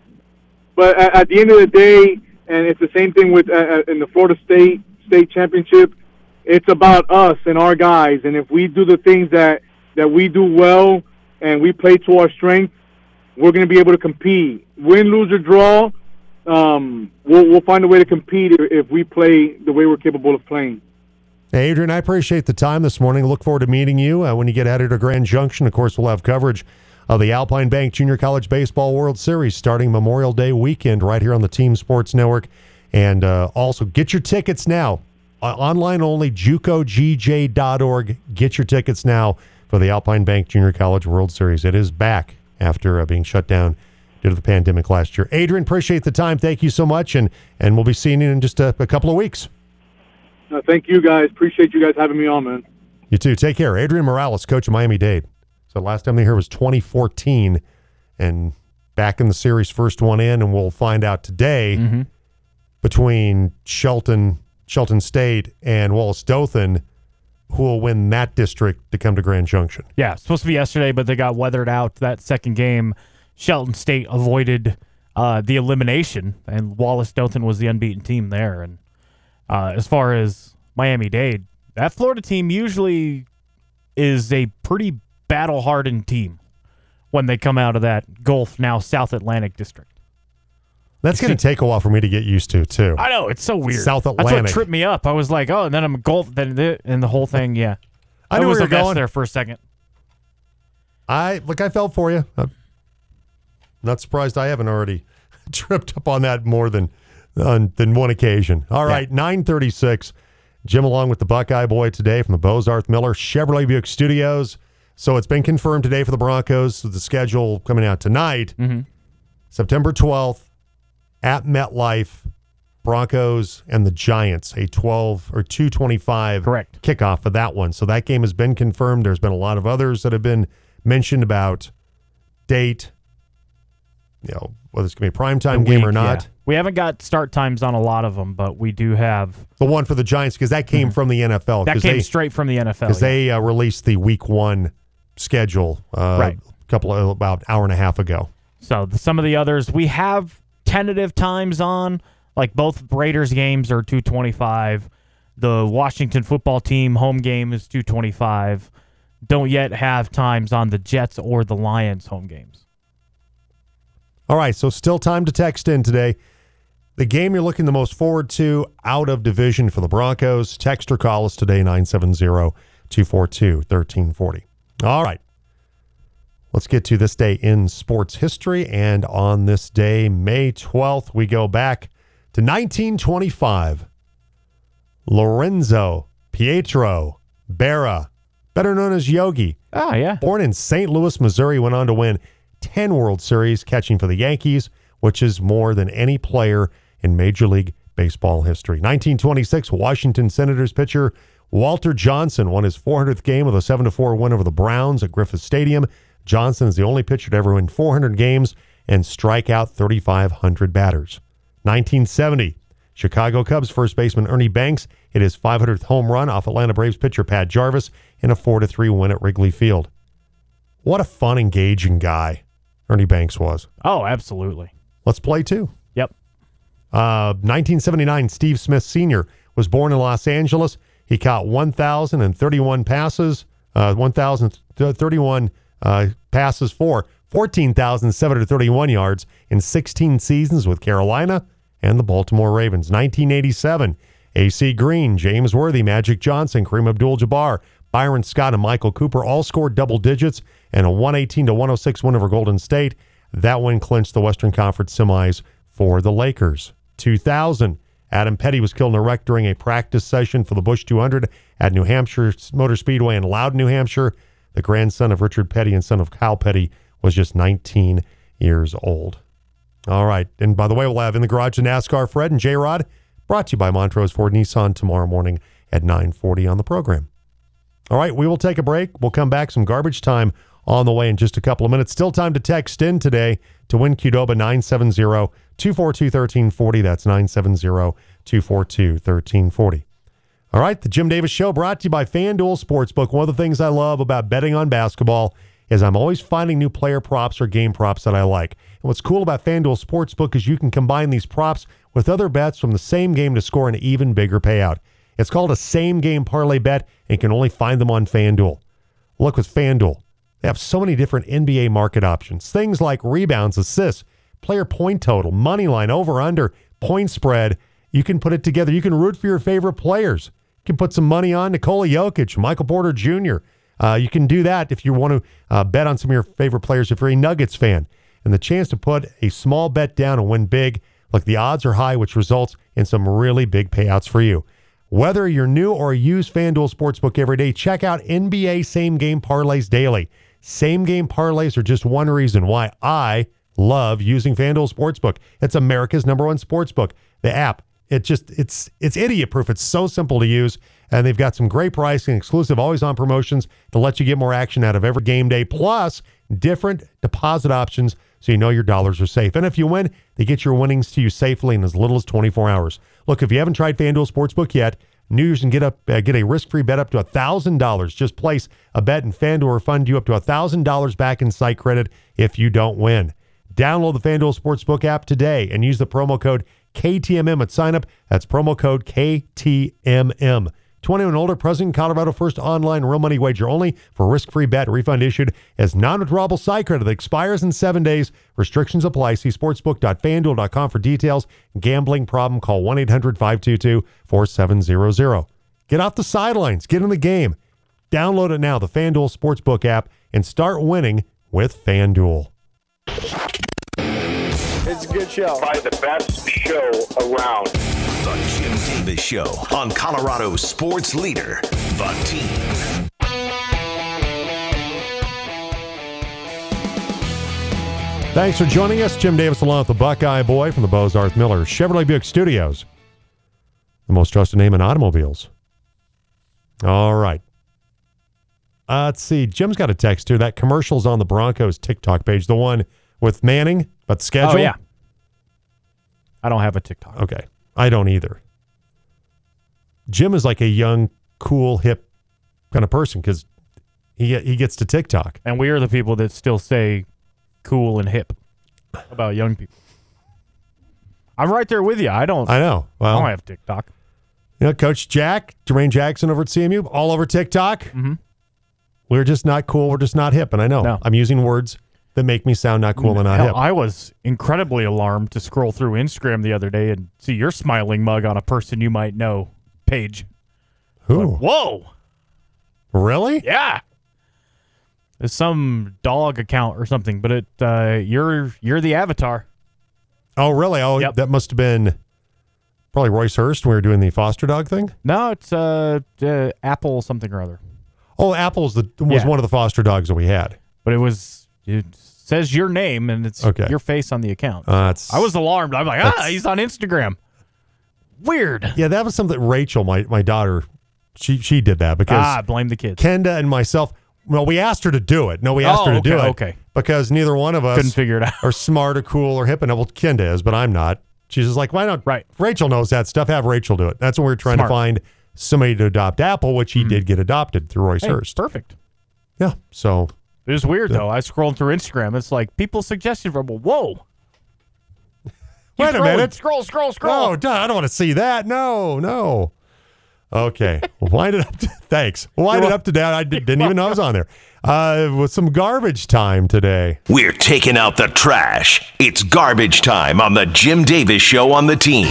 Speaker 7: but at, at the end of the day, and it's the same thing with uh, in the Florida State State Championship. It's about us and our guys, and if we do the things that that we do well and we play to our strength, we're going to be able to compete. Win, lose, or draw, um, we'll, we'll find a way to compete if we play the way we're capable of playing.
Speaker 1: Hey, Adrian, I appreciate the time this morning. Look forward to meeting you uh, when you get headed to Grand Junction. Of course, we'll have coverage of the Alpine Bank Junior College Baseball World Series starting Memorial Day weekend right here on the Team Sports Network. And uh, also, get your tickets now. Uh, online only, juco g j dot org. Get your tickets now for the Alpine Bank Junior College World Series. It is back after uh, being shut down due to the pandemic last year. Adrian, appreciate the time. Thank you so much, and and we'll be seeing you in just a, a couple of weeks.
Speaker 7: Uh, thank you, guys. Appreciate you guys having me on, man.
Speaker 1: You too. Take care. Adrian Morales, coach of Miami-Dade. So last time they here was twenty fourteen, and back in the series, first one in, and we'll find out today
Speaker 2: Mm-hmm.
Speaker 1: between Shelton, Shelton State and Wallace Dothan, who will win that district to come to Grand Junction.
Speaker 2: Yeah, it's supposed to be yesterday, but they got weathered out that second game. Shelton State avoided uh, the elimination, and Wallace Dothan was the unbeaten team there. And uh, as far as Miami-Dade, that Florida team usually is a pretty battle-hardened team when they come out of that Gulf, now South Atlantic district.
Speaker 1: That's going to take a while for me to get used to, too.
Speaker 2: I know, it's so weird.
Speaker 1: South
Speaker 2: That's
Speaker 1: Atlantic.
Speaker 2: what tripped me up. I was like, oh, and then I'm Gulf, then the, and the whole thing, yeah.
Speaker 1: I knew
Speaker 2: was
Speaker 1: where
Speaker 2: a
Speaker 1: you're
Speaker 2: mess
Speaker 1: going.
Speaker 2: there for a second.
Speaker 1: I look, I felt for you. I'm not surprised I haven't already tripped up on that more than on, than one occasion. All right,
Speaker 2: Yeah.
Speaker 1: nine thirty-six. Jim along with the Buckeye Boy today from the Bozarth Miller Chevrolet Buick Studios. So it's been confirmed today for the Broncos. So the schedule coming out tonight,
Speaker 2: Mm-hmm.
Speaker 1: September twelfth at MetLife. Broncos and the Giants, a twelve or two twenty-five
Speaker 2: Correct.
Speaker 1: kickoff for that one. So that game has been confirmed. There's been a lot of others that have been mentioned about date, you know, whether it's going to be a primetime game
Speaker 2: Week,
Speaker 1: or not.
Speaker 2: yeah. We haven't got start times on a lot of them, but we do have.
Speaker 1: The one for the Giants, because that came from the N F L.
Speaker 2: That
Speaker 1: 'cause
Speaker 2: came
Speaker 1: they,
Speaker 2: straight from the N F L.
Speaker 1: Because
Speaker 2: yeah.
Speaker 1: they uh, released the week one schedule uh,
Speaker 2: Right.
Speaker 1: a couple of, about an hour and a half ago.
Speaker 2: So the, some of the others, we have tentative times on, like both Raiders games are two twenty-five. The Washington football team home game is two twenty-five. Don't yet have times on the Jets or the Lions home games.
Speaker 1: All right, so still time to text in today. The game you're looking the most forward to out of division for the Broncos. Text or call us today, nine seven zero, two four two, one three four zero. All right. Let's get to this day in sports history. And on this day, May twelfth, we go back to nineteen twenty-five. Lorenzo Pietro Berra, better known as Yogi,
Speaker 2: Oh, yeah.
Speaker 1: born in Saint Louis, Missouri, went on to win ten World Series, catching for the Yankees, which is more than any player in Major League Baseball history. nineteen twenty-six, Washington Senators pitcher Walter Johnson won his four hundredth game with a seven to four win over the Browns at Griffith Stadium. Johnson is the only pitcher to ever win four hundred games and strike out thirty-five hundred batters. nineteen seventy, Chicago Cubs first baseman Ernie Banks hit his five hundredth home run off Atlanta Braves pitcher Pat Jarvis in a four to three win at Wrigley Field. What a fun, engaging guy Ernie Banks was.
Speaker 2: Oh, absolutely.
Speaker 1: Let's play two.
Speaker 2: Yep.
Speaker 1: Uh, nineteen seventy-nine, Steve Smith Senior was born in Los Angeles. He caught one thousand thirty-one passes, uh, one thousand thirty-one uh, passes for fourteen thousand seven hundred thirty-one yards in sixteen seasons with Carolina and the Baltimore Ravens. nineteen eighty-seven, A C Green, James Worthy, Magic Johnson, Kareem Abdul-Jabbar, Byron Scott, and Michael Cooper all scored double digits and a one eighteen to one oh six win over Golden State. That win clinched the Western Conference semis for the Lakers. two thousand, Adam Petty was killed in a wreck during a practice session for the Busch two hundred at New Hampshire Motor Speedway in Loudon, New Hampshire. The grandson of Richard Petty and son of Kyle Petty was just nineteen years old. All right. And by the way, we'll have In the Garage of NASCAR, Fred and J-Rod, brought to you by Montrose Ford Nissan tomorrow morning at nine forty on the program. All right. We will take a break. We'll come back. Some garbage time on the way in just a couple of minutes. Still time to text in today to win Qdoba, nine seven zero, two four two, one three four zero. That's nine seven zero, two four two, one three four zero. All right, the Jim Davis Show brought to you by FanDuel Sportsbook. One of the things I love about betting on basketball is I'm always finding new player props or game props that I like. And what's cool about FanDuel Sportsbook is you can combine these props with other bets from the same game to score an even bigger payout. It's called a same-game parlay bet, and you can only find them on FanDuel. Look, with FanDuel, they have so many different N B A market options. Things like rebounds, assists, player point total, money line, over-under, point spread. You can put it together. You can root for your favorite players. You can put some money on Nikola Jokic, Michael Porter Junior Uh, you can do that if you want to uh, bet on some of your favorite players if you're a Nuggets fan. And the chance to put a small bet down and win big, look, the odds are high, which results in some really big payouts for you. Whether you're new or use FanDuel Sportsbook every day, check out N B A Same Game Parlays daily. Same Game Parlays are just one reason why I love using FanDuel Sportsbook. It's America's number one sportsbook. The app, it just it's it's idiot proof. It's so simple to use, and they've got some great pricing, exclusive, always on promotions to let you get more action out of every game day. Plus, different deposit options so you know your dollars are safe. And if you win, they get your winnings to you safely in as little as twenty-four hours. Look, if you haven't tried FanDuel Sportsbook yet, New Year's can get up uh, get a risk-free bet up to one thousand dollars. Just place a bet and FanDuel will refund you up to one thousand dollars back in site credit if you don't win. Download the FanDuel Sportsbook app today and use the promo code K T M M at sign-up. That's promo code K T M M. twenty-one and older, present in Colorado, first online real money wager only for risk-free bet. Refund issued as non-withdrawable site credit that expires in seven days. Restrictions apply. See sportsbook dot fan duel dot com for details. Gambling problem? Call one eight hundred, five two two, four seven zero zero. Get off the sidelines. Get in the game. Download it now, the FanDuel Sportsbook app, and start winning with FanDuel.
Speaker 4: It's a good show. Probably the best show around.
Speaker 6: The Jim Davis Show on Colorado Sports Leader, The Team.
Speaker 1: Thanks for joining us. Jim Davis along with the Buckeye Boy from the Bozarth Miller Chevrolet Buick Studios. The most trusted name in automobiles. All right. Uh, let's see. Jim's got a text here. That commercial's on the Broncos TikTok page. The one with Manning, but the schedule.
Speaker 2: Oh, yeah. I don't have a TikTok.
Speaker 1: Okay. I don't either. Jim is like a young, cool, hip kind of person because he he gets to TikTok.
Speaker 2: And we are the people that still say cool and hip about young people. I'm right there with you. I don't.
Speaker 1: I know. Well,
Speaker 2: I don't have TikTok.
Speaker 1: You know, Coach Jack, Jermaine Jackson over at C M U, all over TikTok.
Speaker 2: Mm-hmm.
Speaker 1: We're just not cool. We're just not hip. And I know
Speaker 2: No.
Speaker 1: I'm using words that make me sound not cool and not
Speaker 2: Hell,
Speaker 1: hip.
Speaker 2: I was incredibly alarmed to scroll through Instagram the other day and see your smiling mug on a person you might know page.
Speaker 1: Who?
Speaker 2: Like, whoa.
Speaker 1: Really?
Speaker 2: Yeah. It's some dog account or something, but it uh, you're you're the avatar.
Speaker 1: Oh, really? Oh,
Speaker 2: Yep.
Speaker 1: that must have been probably Royce Hurst when we were doing the foster dog thing.
Speaker 2: No, it's uh, uh Apple something or other.
Speaker 1: Oh, Apple's the was
Speaker 2: Yeah.
Speaker 1: one of the foster dogs that we had.
Speaker 2: But it was it's says your name and it's
Speaker 1: Okay.
Speaker 2: your face on the account.
Speaker 1: Uh, it's,
Speaker 2: I was alarmed. I'm like, ah,
Speaker 1: That's-
Speaker 2: he's on Instagram. Weird.
Speaker 1: yeah, that was something Rachel, my, my daughter, she she did that because
Speaker 2: Ah, blame the kids.
Speaker 1: Kenda and myself, well, we asked her to do it. No, we asked
Speaker 2: Oh,
Speaker 1: her to do
Speaker 2: okay,
Speaker 1: it.
Speaker 2: okay.
Speaker 1: Because neither one of us
Speaker 2: Couldn't figure it out.
Speaker 1: are smart or cool or hip enough. Well, Kenda is, but I'm not. She's just like, why not?
Speaker 2: Right.
Speaker 1: Rachel knows that stuff. Have Rachel do it. That's when we were trying
Speaker 2: Smart.
Speaker 1: to find somebody to adopt Apple, which he did get adopted through Royce
Speaker 2: Hey,
Speaker 1: Hurst.
Speaker 2: perfect.
Speaker 1: Yeah. So
Speaker 2: It was weird, though. I was scrolling through Instagram. It's like people suggested from, whoa. Keep
Speaker 1: Wait a
Speaker 2: scrolling.
Speaker 1: minute.
Speaker 2: Scroll, scroll, scroll.
Speaker 1: No, duh, I don't want to see that. No, no. Okay. Wind it up. To, thanks. Wind it up to that. I did, didn't even know I was on there. Uh, with some garbage time today.
Speaker 6: We're taking out the trash. It's garbage time on the Jim Davis Show on the team.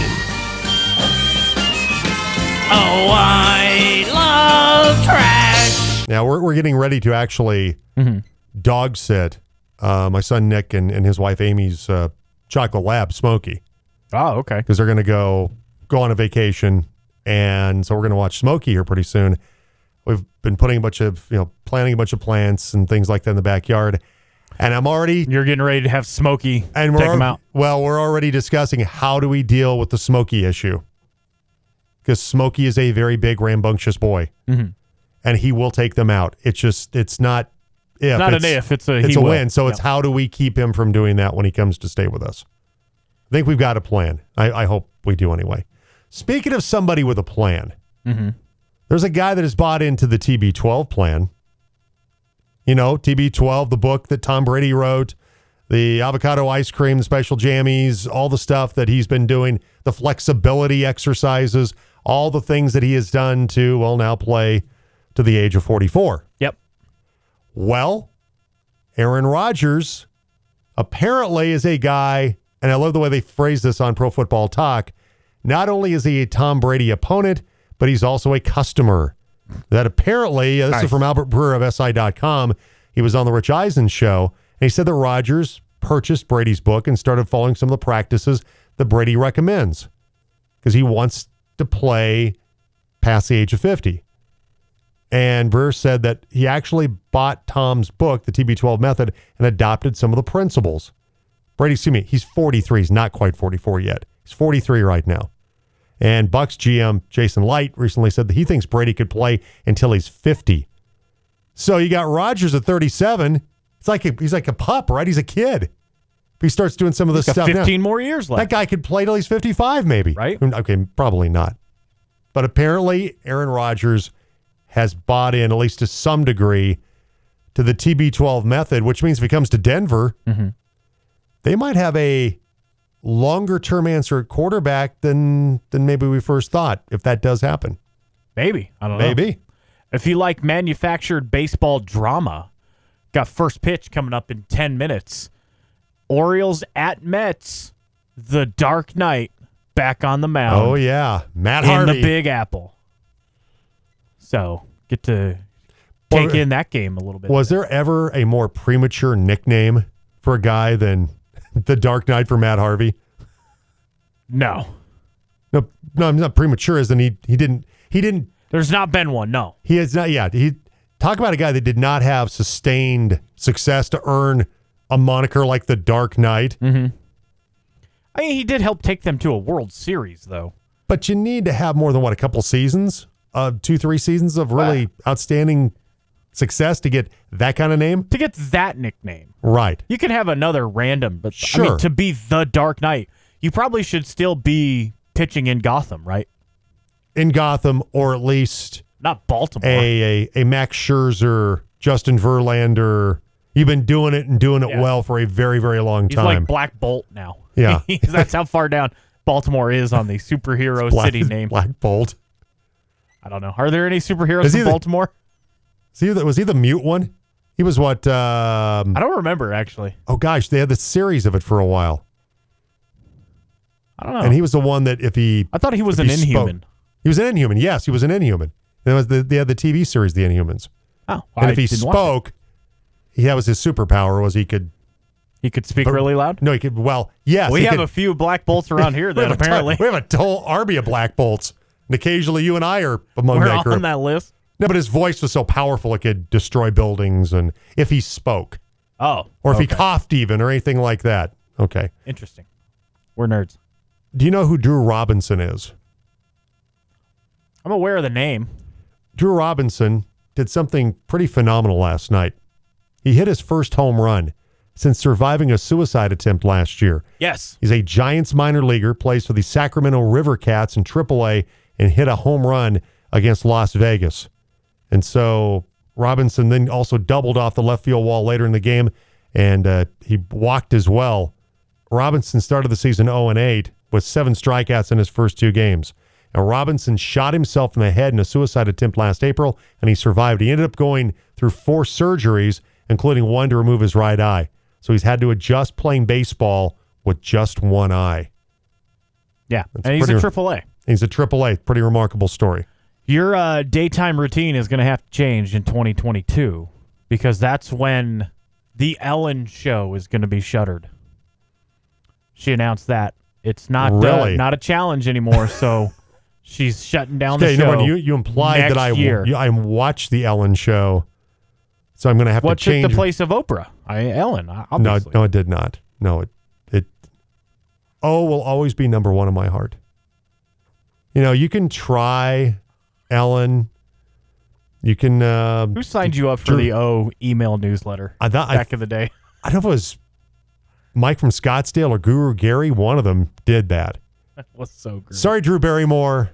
Speaker 2: Oh, I love trash.
Speaker 1: Now, we're, we're getting ready to actually dog sit uh, my son Nick and, and his wife Amy's uh, chocolate lab, Smokey,
Speaker 2: Oh, okay.
Speaker 1: because they're going to go go on a vacation. And so we're going to watch Smokey here pretty soon. We've been putting a bunch of, you know, planting a bunch of plants and things like that in the backyard. And I'm already,
Speaker 2: You're getting ready to have Smokey
Speaker 1: and we're
Speaker 2: take him
Speaker 1: al-
Speaker 2: out.
Speaker 1: well, we're already discussing how do we deal with the Smokey issue. Because Smokey is a very big, rambunctious boy.
Speaker 2: Mm-hmm.
Speaker 1: And he will take them out. It's just, it's not if.
Speaker 2: Not an if, it's a
Speaker 1: It's
Speaker 2: he
Speaker 1: a
Speaker 2: will.
Speaker 1: win. So it's
Speaker 2: Yeah.
Speaker 1: how do we keep him from doing that when he comes to stay with us? I think we've got a plan. I, I hope we do anyway. Speaking of somebody with a plan,
Speaker 2: Mm-hmm.
Speaker 1: there's a guy that has bought into the T B twelve plan. You know, T B twelve, the book that Tom Brady wrote, the avocado ice cream, the special jammies, all the stuff that he's been doing, the flexibility exercises, all the things that he has done to, well, now play to the age of forty-four.
Speaker 2: Yep.
Speaker 1: Well, Aaron Rodgers apparently is a guy, and I love the way they phrase this on Pro Football Talk. Not only is he a Tom Brady opponent, but he's also a customer. That apparently, uh, this
Speaker 2: Nice.
Speaker 1: is from Albert Brewer of S I dot com. He was on the Rich Eisen show, and he said that Rodgers purchased Brady's book and started following some of the practices that Brady recommends because he wants to play past the age of fifty. And Brewer said that he actually bought Tom's book, the T B twelve Method, and adopted some of the principles. Brady, excuse me, he's forty-three. He's not quite forty-four yet. He's forty-three right now. And Bucs G M Jason Light recently said that he thinks Brady could play until he's fifty. So you got Rodgers at thirty-seven. It's like a, he's like a pup, right? He's a kid. If he starts doing some of this
Speaker 2: Got
Speaker 1: stuff now,
Speaker 2: fifteen more years
Speaker 1: that
Speaker 2: left.
Speaker 1: guy could play till he's fifty-five, maybe.
Speaker 2: Right.
Speaker 1: Okay, probably not. But apparently, Aaron Rodgers has bought in, at least to some degree, to the T B twelve method, which means if he comes to Denver,
Speaker 2: Mm-hmm.
Speaker 1: they might have a longer-term answer at quarterback than than maybe we first thought, if that does happen.
Speaker 2: Maybe. I don't know.
Speaker 1: Maybe.
Speaker 2: If you like manufactured baseball drama, got first pitch coming up in ten minutes. Orioles at Mets, the Dark Knight back on the mound.
Speaker 1: Oh, yeah. Matt
Speaker 2: in
Speaker 1: Harvey.
Speaker 2: the Big Apple. So get to take
Speaker 1: Well,
Speaker 2: in that game a little bit.
Speaker 1: Was there ever a more premature nickname for a guy than the Dark Knight for Matt Harvey?
Speaker 2: No.
Speaker 1: No, no, I'm not premature. As in he he didn't he didn't
Speaker 2: There's not been one, no.
Speaker 1: he has not. Yeah, he talk about a guy that did not have sustained success to earn a moniker like the Dark Knight.
Speaker 2: Mm-hmm. I mean, he did help take them to a World Series, though.
Speaker 1: But you need to have more than what, a couple seasons, uh, two three seasons of really outstanding success to get that kind of name.
Speaker 2: To get that nickname.
Speaker 1: Right.
Speaker 2: You can have another random, but I
Speaker 1: Sure.
Speaker 2: mean, to be the Dark Knight, you probably should still be pitching in Gotham, right?
Speaker 1: In Gotham, or at least
Speaker 2: Not Baltimore.
Speaker 1: a a, a Max Scherzer, Justin Verlander. You've been doing it and doing it
Speaker 2: Yeah.
Speaker 1: well for a very, very long
Speaker 2: He's
Speaker 1: time.
Speaker 2: like Black Bolt now.
Speaker 1: Yeah.
Speaker 2: That's how far down Baltimore is on the superhero
Speaker 1: Black,
Speaker 2: city name.
Speaker 1: Black Bolt.
Speaker 2: I don't know. Are there any superheroes
Speaker 1: Is he
Speaker 2: in
Speaker 1: the-
Speaker 2: Baltimore?
Speaker 1: Was he, the, was he the mute one? He was what? Um,
Speaker 2: I don't remember, actually.
Speaker 1: oh, gosh. They had the series of it for a while.
Speaker 2: I don't know.
Speaker 1: And he was the one that if he.
Speaker 2: I thought he was
Speaker 1: if
Speaker 2: an
Speaker 1: he spoke-
Speaker 2: Inhuman.
Speaker 1: He was an Inhuman. Yes, he was an Inhuman. There was the, they had the T V series, The Inhumans.
Speaker 2: Oh,
Speaker 1: And
Speaker 2: I
Speaker 1: if he
Speaker 2: didn't watch it.
Speaker 1: spoke, he, that was his superpower, was he could.
Speaker 2: He could speak really loud?
Speaker 1: No, he could. Well, yes.
Speaker 2: We
Speaker 1: he
Speaker 2: have
Speaker 1: could,
Speaker 2: a few Black Bolts around here
Speaker 1: we
Speaker 2: then,
Speaker 1: have a ton-
Speaker 2: apparently.
Speaker 1: we have a whole army of Black Bolts. And occasionally you and I are among
Speaker 2: We're
Speaker 1: that group.
Speaker 2: on that list.
Speaker 1: No, but his voice was so powerful it could destroy buildings, and if he spoke.
Speaker 2: Oh.
Speaker 1: Or if
Speaker 2: okay.
Speaker 1: he coughed even or anything like that. Okay.
Speaker 2: Interesting. We're nerds.
Speaker 1: Do you know who Drew Robinson is?
Speaker 2: I'm aware of the name.
Speaker 1: Drew Robinson did something pretty phenomenal last night. He hit his first home run since surviving a suicide attempt last year.
Speaker 2: Yes.
Speaker 1: He's a Giants minor leaguer, plays for the Sacramento River Cats in triple A, and hit a home run against Las Vegas. And so Robinson then also doubled off the left field wall later in the game, and uh, he walked as well. Robinson started the season oh and eight with seven strikeouts in his first two games. Now, Robinson shot himself in the head in a suicide attempt last April, and he survived. He ended up going through four surgeries, including one to remove his right eye. So he's had to adjust playing baseball with just one eye.
Speaker 2: Yeah,
Speaker 1: That's
Speaker 2: and he's
Speaker 1: pretty-
Speaker 2: a triple A.
Speaker 1: He's a triple A. Pretty remarkable story.
Speaker 2: Your uh, daytime routine is going to have to change in twenty twenty-two because that's when the Ellen Show is going to be shuttered. She announced that. It's not
Speaker 1: Really?
Speaker 2: uh, not a challenge anymore, so she's shutting down the
Speaker 1: Okay,
Speaker 2: show.
Speaker 1: no, when you, you implied
Speaker 2: next
Speaker 1: that I,
Speaker 2: year.
Speaker 1: you, I watched the Ellen Show, so I'm going to have
Speaker 2: What
Speaker 1: to
Speaker 2: took
Speaker 1: change.
Speaker 2: the place of Oprah? I, Ellen,
Speaker 1: no,
Speaker 2: obviously.
Speaker 1: no, it did not. No, it, it, O will always be number one in my heart. You know, you can try Ellen. You can. Uh,
Speaker 2: Who signed you up for
Speaker 1: Drew-
Speaker 2: the O email newsletter
Speaker 1: I thought I,
Speaker 2: back in the day?
Speaker 1: I don't know if it was Mike from Scottsdale or Guru Gary. One of them did that.
Speaker 2: That was so great.
Speaker 1: Sorry, Drew Barrymore.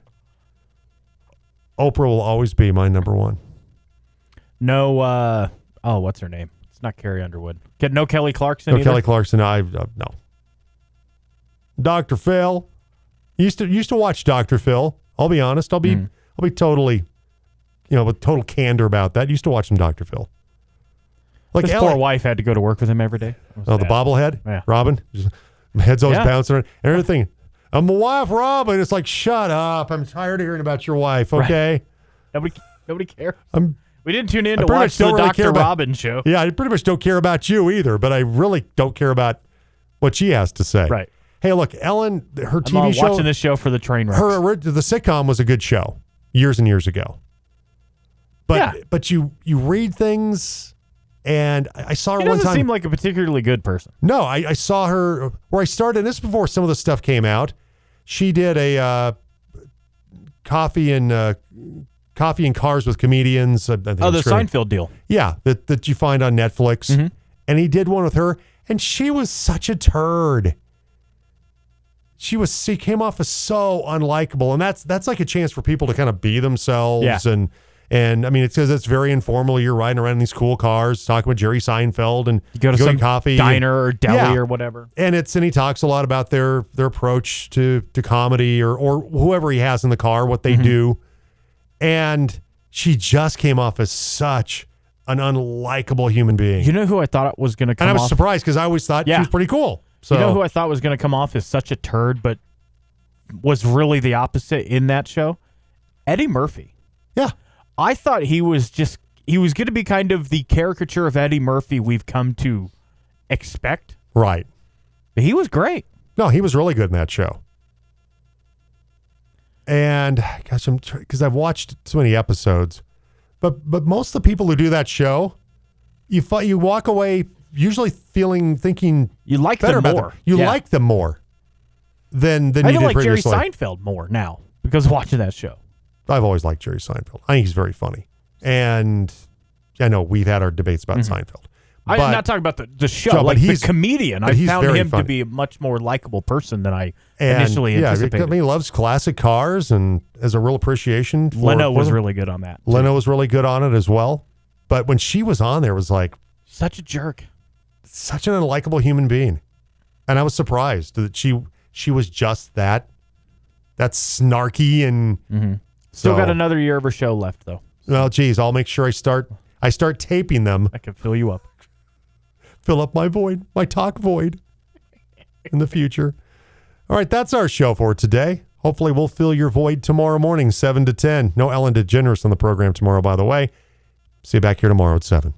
Speaker 1: Oprah will always be my number one.
Speaker 2: No, uh, oh, what's her name? It's not Carrie Underwood. Get no Kelly Clarkson
Speaker 1: No
Speaker 2: either?
Speaker 1: Kelly Clarkson. I uh, no. Doctor Phil. Used to used to watch Doctor Phil. I'll be honest. I'll be
Speaker 2: Mm.
Speaker 1: I'll be totally, you know, with total candor about that. Used to watch some Doctor Phil. Like
Speaker 2: His
Speaker 1: Ellen-
Speaker 2: poor wife had to go to work with him every day. It was
Speaker 1: Oh, the
Speaker 2: sad.
Speaker 1: bobblehead,
Speaker 2: Yeah.
Speaker 1: Robin. Just, my head's always
Speaker 2: Yeah.
Speaker 1: bouncing around. And everything. I'm the wife, Robin. It's like, shut up. I'm tired of hearing about your wife.
Speaker 2: Right.
Speaker 1: Okay.
Speaker 2: Nobody, nobody cares.
Speaker 1: I'm.
Speaker 2: We didn't tune in
Speaker 1: I
Speaker 2: to
Speaker 1: pretty
Speaker 2: watch
Speaker 1: much don't
Speaker 2: the
Speaker 1: really
Speaker 2: Doctor
Speaker 1: care about-
Speaker 2: Robin show.
Speaker 1: Yeah, I pretty much don't care about you either, but I really don't care about what she has to say.
Speaker 2: Right.
Speaker 1: Hey, look, Ellen, her
Speaker 2: I'm
Speaker 1: T V
Speaker 2: uh,
Speaker 1: show,
Speaker 2: watching this show for the train wrecks.
Speaker 1: her orig- the sitcom was a good show years and years ago. But
Speaker 2: Yeah.
Speaker 1: but you you read things, and I I saw her
Speaker 2: He
Speaker 1: one
Speaker 2: doesn't
Speaker 1: time.
Speaker 2: seem like a particularly good person.
Speaker 1: No, I, I saw her where I started. And this is before some of the stuff came out. She did a uh, coffee and uh, coffee and cars with comedians. I think
Speaker 2: Oh, the
Speaker 1: it's really-
Speaker 2: Seinfeld deal.
Speaker 1: Yeah, that that you find on Netflix.
Speaker 2: Mhm.
Speaker 1: And he did one with her, and she was such a turd. She was she came off as so unlikable, and that's that's like a chance for people to kind of be themselves.
Speaker 2: Yeah.
Speaker 1: And and I mean, it's because it's very informal. You're riding around in these cool cars, talking with Jerry Seinfeld, and
Speaker 2: You go to
Speaker 1: get
Speaker 2: some
Speaker 1: coffee
Speaker 2: diner or deli
Speaker 1: Yeah.
Speaker 2: or whatever.
Speaker 1: and it's and he talks a lot about their their approach to to comedy or or whoever he has in the car, what they
Speaker 2: Mm-hmm.
Speaker 1: do. And she just came off as such an unlikable human being.
Speaker 2: You know who I thought was going to come
Speaker 1: and I was
Speaker 2: off?
Speaker 1: surprised because I always thought
Speaker 2: Yeah.
Speaker 1: she was pretty cool. So
Speaker 2: You know who I thought was going to come off as such a turd, but was really the opposite in that show? Eddie Murphy.
Speaker 1: yeah,
Speaker 2: I thought he was just he was going to be kind of the caricature of Eddie Murphy we've come to expect.
Speaker 1: right.
Speaker 2: But he was great.
Speaker 1: No, he was really good in that show. And gosh, I'm because I've watched so many episodes, but but most of the people who do that show, you fi- you walk away usually feeling thinking
Speaker 2: You like
Speaker 1: better
Speaker 2: them
Speaker 1: about
Speaker 2: more.
Speaker 1: them. You
Speaker 2: Yeah.
Speaker 1: like them more than than
Speaker 2: I
Speaker 1: you
Speaker 2: don't
Speaker 1: did
Speaker 2: like Jerry
Speaker 1: previously.
Speaker 2: Seinfeld more now because of watching that show.
Speaker 1: I've always liked Jerry Seinfeld. I think he's very funny, and I know we've had our debates about Seinfeld.
Speaker 2: I'm
Speaker 1: But-
Speaker 2: not talking about the, the show,
Speaker 1: No, but
Speaker 2: like the
Speaker 1: he's-
Speaker 2: comedian.
Speaker 1: but
Speaker 2: I
Speaker 1: he's
Speaker 2: found
Speaker 1: very
Speaker 2: him
Speaker 1: funny.
Speaker 2: to be a much more likable person than I
Speaker 1: and,
Speaker 2: initially
Speaker 1: yeah,
Speaker 2: anticipated.
Speaker 1: I mean, he loves classic cars and has a real appreciation for
Speaker 2: Leno
Speaker 1: for
Speaker 2: was
Speaker 1: them.
Speaker 2: really good on that.
Speaker 1: Leno was really good on it as well. But when she was on there, it was like
Speaker 2: Such a jerk.
Speaker 1: such an unlikable human being. And I was surprised that she she was just that that snarky and
Speaker 2: Still
Speaker 1: so-
Speaker 2: got another year of her show left, though.
Speaker 1: well, geez, I'll make sure I start I start taping them,
Speaker 2: I can fill you up.
Speaker 1: fill up my void, my talk void in the future. All right, that's our show for today. Hopefully we'll fill your void tomorrow morning, seven to ten. No Ellen DeGeneres on the program tomorrow, by the way. See you back here tomorrow at seven.